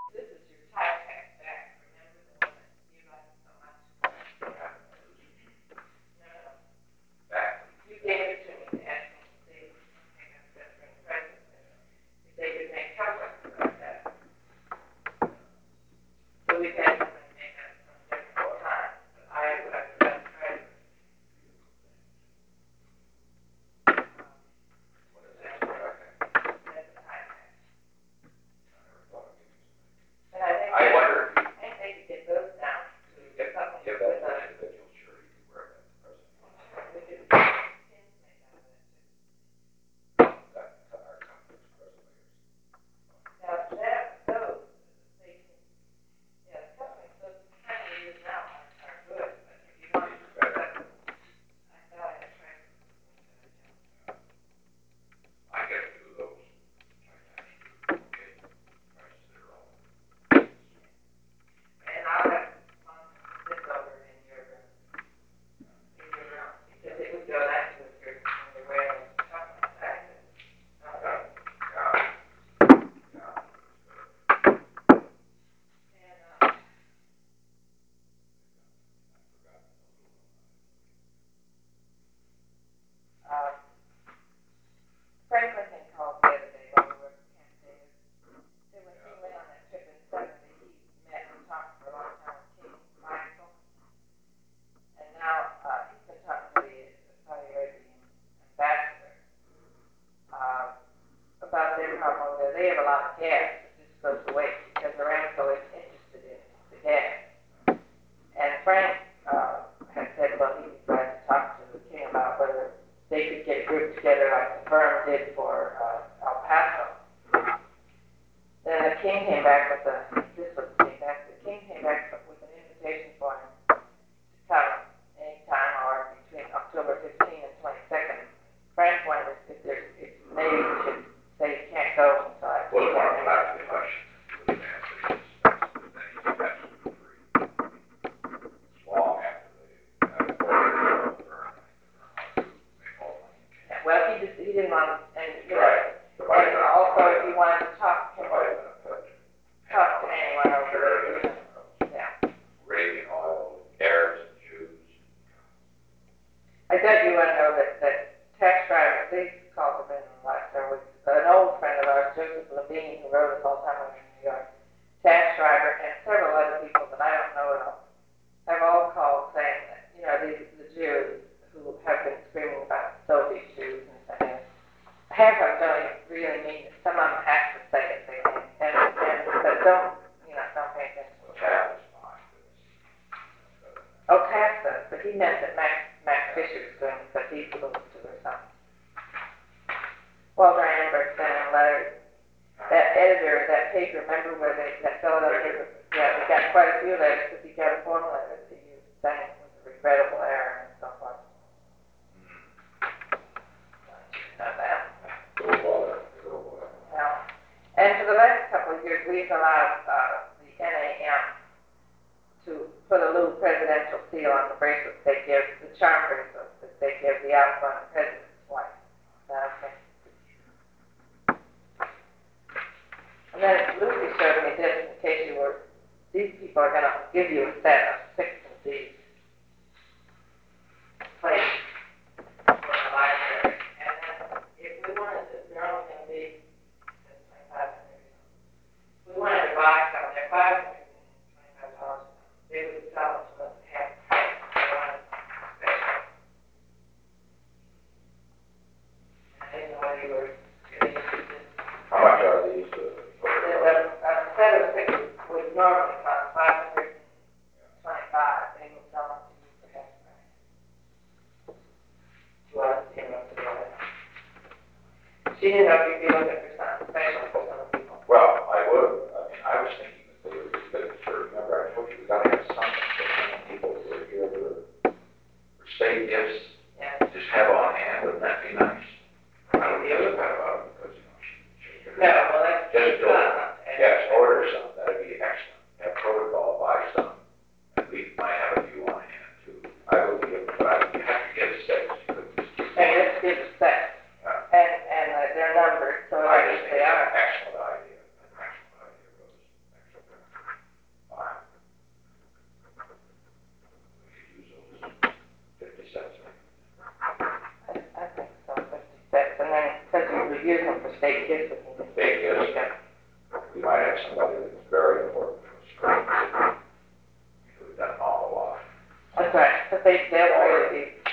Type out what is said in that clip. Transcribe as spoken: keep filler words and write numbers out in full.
This is your tie pack back. Remember the one that you liked so much? No, no. Back. You gave it to me to ask me to see if I got to bring presents in. If they could make chocolates like that. So we've had somebody make that some different times. But I would have to try it. What is that? That's a tie pack. And I think. I wonder. I think they could get those down to get something. Give that to an individual, sure, you can wear that present. We could pins made out of that too. That, our company's present. Now that, those, they can, yeah, the companies, those kind of use now are, are good, but if you want to do that, I thought I had tried. I get to do those. Okay, prices are all. And I'll have um, this over in your, in your room, because it would go nice with your, when you're wearing chocolate sack. Okay. Yeah. Yeah. And, uh, uh, Franklin had called the other day while we were at Camp David. So when he went on that trip in seventy, he met and talked for a long time with King Michael. And now, uh, he's been talking to the Saudi Arabian ambassador, uh, about their problem over there. They have a lot of gas that just goes to waste because Aramco is interested in the gas. And Frank, uh, had said, well, he was glad to talk to the king about whether they could get a group together like the firm did for, uh, El Paso. Then the king came back with a, this was the king back, the king came back with an invitation for him to come anytime or between October fifteenth and twenty-second. Frank wondered if there's, if maybe we should say you can't go until I. Well, it's not about the election. Long after they, well, he just, he didn't want, and, you know, right. And also if he wanted to talk, to talk to anyone over there, yeah. Arabian oil, Arabs and Jews. I thought you want to know that, that tax drivers, they called him in the last several weeks, an old friend of ours, Joseph Levine, who wrote us all the time when we were in New York, tax driver, and several other people that I don't know at all, have all called saying that, you know, these, the Jews who have been screaming about Soviet Jews and saying, half of them don't really mean it. Some of them have to say it, they think, and, and, but don't, you know, don't pay attention to it. Oh, Taft does, but he meant that Max, Max Fisher's doing it because he's supposed to or something. Walter Amberg sent a letter, that editor of that paper, remember where they, that Philadelphia paper, yeah, we got quite a few letters because he got a formal letter that you saying it was a regrettable error and so forth. Not that. Yeah. And for the last couple of years, we've allowed uh, the N A M to put a little presidential seal on the bracelets they give, the charm bracelets that they give the outgoing president's wife. Okay. And then Lucy showed me this in case you were, these people are going to give you a set of six of these plates for the library. And then if we wanted to, they're only going to be twenty-five hundred. We wanted to buy some, they're five hundred twenty-five dollars. They would sell it to us at half price. They wanted special. I didn't know whether you were getting interested. How much are these? Uh, a, a set of six would normally cost five hundred twenty-five. They will sell them to you for half price. Well, you know, to do it. She didn't know if you'd be looking for something special for some people. Well, I would. I mean, I was thinking that they would be good for, remember, I told you we got to have something for many people who are here for, for state gifts. Yeah. Just have on hand, wouldn't that be nice? I don't know the other part about it because, you know, she, she no, well, that's just do it. Yes, order some. That'd be excellent. Have protocol, buy some. And we might have a few on hand too. I would give, but I would have to get six. You couldn't just keep. And let's give six. Yeah. And and uh, they're numbered, so I just they are. Excellent idea. An excellent idea, Rose. Excellent. because they, they'll really be